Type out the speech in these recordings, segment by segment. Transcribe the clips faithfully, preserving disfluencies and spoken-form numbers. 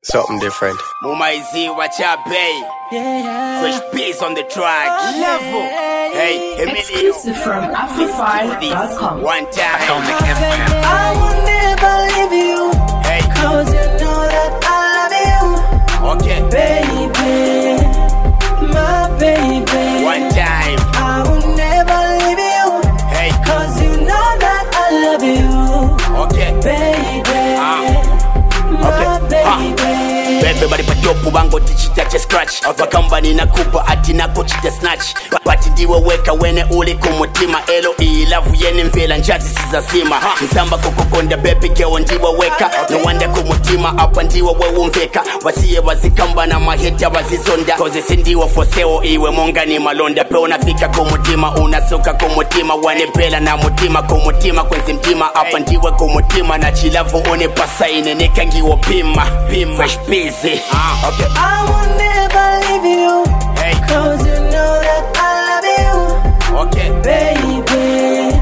Something different. Mumaizi Wachabe. Yeah. Fresh Peace on the track. Level. Hey, Emilio. Exclusive from Afrify dot com. One time. I will never leave you. Hey. Cause you know that I love you. Okay. Baby. My baby. One time. I will never leave you. Hey. Cause you know that I love you. Okay. Baby. Ah. My baby. Bebe bari patopu bango tichitache scratch Vakamba nina kupa ati nako chita snatch Pati diwe weka wene uli kumutima Elo ilavu yene mvela njazi sizazima Nzamba kukukonda bebe kewa ndiwa weka Nwanda kumutima apa ndiwa wewe mveka Wasiye wazikamba na maheta wazizonda Koze sindiwa foseo iwe monga ni malonda Pe unafika kumutima unasuka kumutima Wanepela na mutima kumutima kwenzi mtima Apa ndiwe kumutima na chilavu one pasa ineneka ngiwo pima Pima Fresh Peace. Ah, okay. I will never leave you. Hey. Cause you know that I love you. Okay. Baby.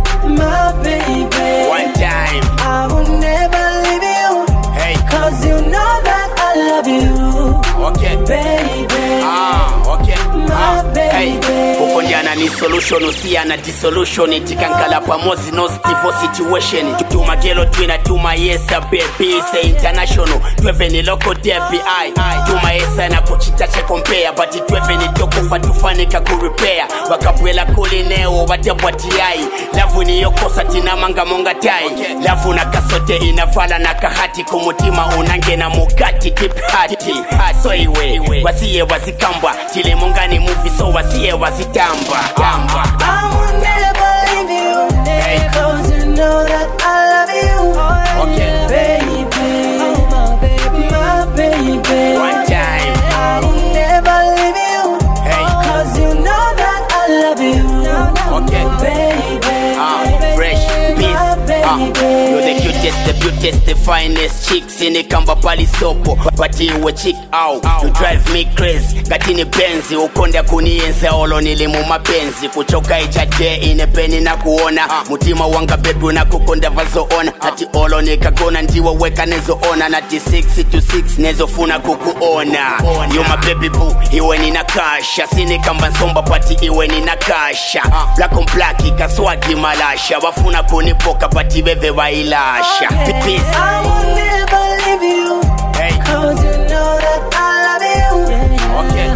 My baby. One time. I will never leave you. Hey. Cause you know that I love you. Okay. Baby. Ah, okay. My Ah, hey. baby. Kukondiana ni solution usiana dissolution Tikankala pamozi no stivo situation Tuma gelo twina tuma yesa baby Say international Tweve ni local derby I Tuma yesa na kuchita che compare Bati tweve ni toko fatufanika kurepair Wakapwela kulineo watebwati ai Lavu ni yokosa tina manga monga tai Lavu na kasote inafala na kahati Kumutima unange na mugati tip hati So iwe wasiye wazikamba Tile mungani movie so wasiye wazitamba Tamba. I will never leave you. Hey. Cause you know that I love you. Okay. Baby. My baby. My baby. One time. I will never leave you. Hey. Cause you know that I love you. Okay. Baby. Ah, Fresh Peace. Ah, you're the cutest, the beautiest, the finest chicks in the kamba pali sopo. But you a chick out. You drive me crazy. Gatini benzi ukonda kunienza olo nilimu mapenzi. Kuchoka ichaje inepeni na kuona. Mutima wanga bebu na kukonda vazo ona. Nati olo nikakona ndiwa weka nezo ona. Nati six to six nezo funa kukuona. You my baby boo, iwe nina kasha. Sini kamba nsomba pati iwe nina kasha. Black on black ikaswagi malasha. Wafuna kunipoka pati beve wailasha. Peace. I will never leave you. Hey. Cause you know that I love you. Okay.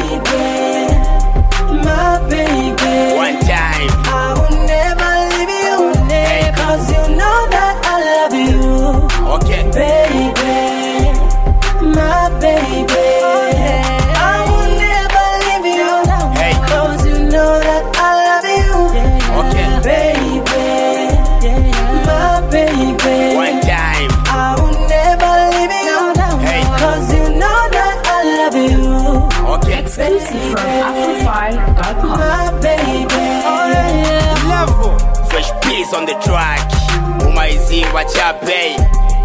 Baby. My baby. One time. I will never leave you. Hey. Cause you know that I love you. Okay. Baby. My baby. I will never leave you. Hey. Cause you know that I love you. Okay. Baby. My baby. One time. I will never leave you. Hey. Cause you know that I love you. Okay. Exclusive from Afrify dot com. My baby. Level. Fresh Peace on the track. Mumaizi Wachabe.